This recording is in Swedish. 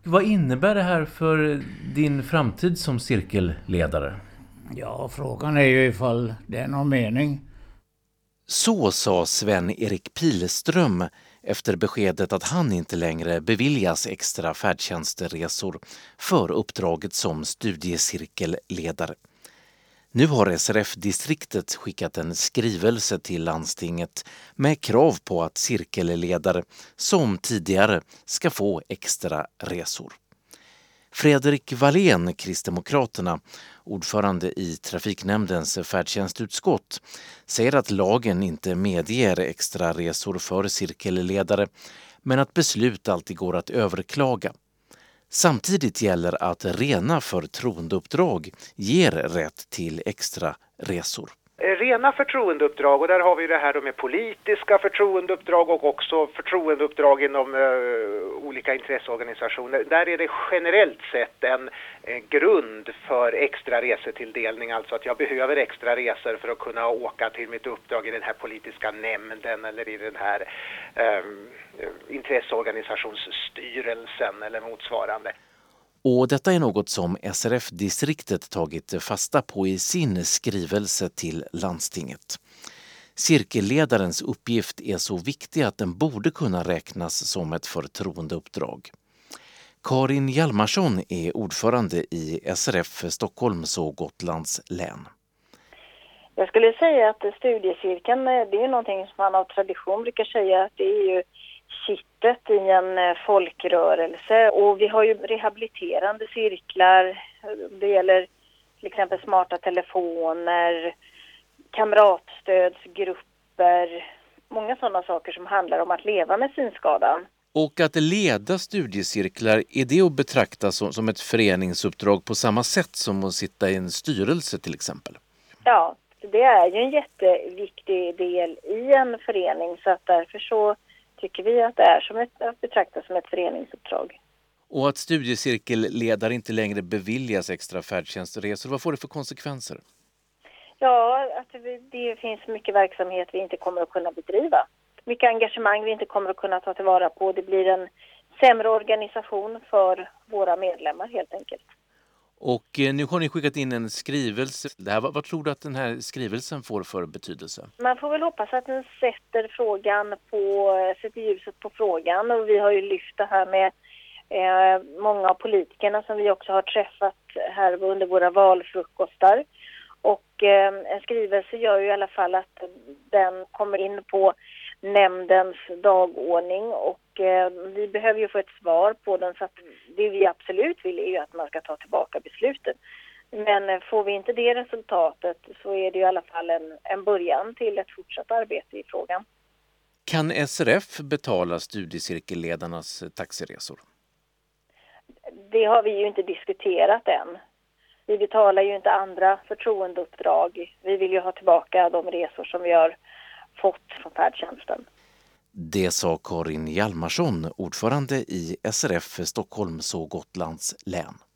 Vad innebär det här för din framtid som cirkelledare? Ja, frågan är ju ifall det är någon mening. Så sa Sven-Erik Pilström efter beskedet att han inte längre beviljas extra färdtjänstresor för uppdraget som studiecirkelledare. Nu har SRF-distriktet skickat en skrivelse till landstinget med krav på att cirkelledare som tidigare ska få extra resor. Fredrik Wallén, Kristdemokraterna, ordförande i trafiknämndens färdtjänstutskott, säger att lagen inte medger extra resor för cirkelledare, men att beslut alltid går att överklaga. Samtidigt gäller att rena förtroendeuppdrag ger rätt till extra resor. Rena förtroendeuppdrag, och där har vi det här med politiska förtroendeuppdrag och också förtroendeuppdrag inom olika intresseorganisationer. Där är det generellt sett en grund för extra resetilldelning, alltså att jag behöver extra resor för att kunna åka till mitt uppdrag i den här politiska nämnden eller i den här intresseorganisationsstyrelsen eller motsvarande. Och detta är något som SRF-distriktet tagit fasta på i sin skrivelse till landstinget. Cirkelledarens uppgift är så viktig att den borde kunna räknas som ett förtroendeuppdrag. Karin Hjalmarsson är ordförande i SRF Stockholms och Gotlands län. Jag skulle säga att studiecirkeln, det är någonting som man av tradition brukar säga att det är ju kittet i en folkrörelse, och vi har ju rehabiliterande cirklar. Det gäller till exempel smarta telefoner, kamratstödsgrupper, många sådana saker som handlar om att leva med synskadan. Och att leda studiecirklar, är det att betrakta som ett föreningsuppdrag på samma sätt som att sitta i en styrelse till exempel? Ja, det är ju en jätteviktig del i en förening, så att därför så tycker vi att det är att betrakta som ett föreningsuppdrag. Och att studiecirkelledare inte längre beviljas extra färdtjänstresor, vad får det för konsekvenser? Ja, att det finns mycket verksamhet vi inte kommer att kunna bedriva. Mycket engagemang vi inte kommer att kunna ta tillvara på. Det blir en sämre organisation för våra medlemmar helt enkelt. Och nu har ni skickat in en skrivelse. Vad tror du att den här skrivelsen får för betydelse? Man får väl hoppas att den sätter ljuset på frågan. Och vi har ju lyft det här med många av politikerna som vi också har träffat här under våra valfrukostar. Och en skrivelse gör ju i alla fall att den kommer in på nämndens dagordning, och vi behöver ju få ett svar på den, så att det vi absolut vill är ju att man ska ta tillbaka beslutet. Men får vi inte det resultatet så är det i alla fall en början till ett fortsatt arbete i frågan. Kan SRF betala studiecirkelledarnas taxiresor? Det har vi ju inte diskuterat än. Vi betalar ju inte andra förtroendeuppdrag. Vi vill ju ha tillbaka de resor som vi har fått från färdtjänsten. Det sa Karin Hjalmarsson, ordförande i SRF Stockholms och Gotlands län.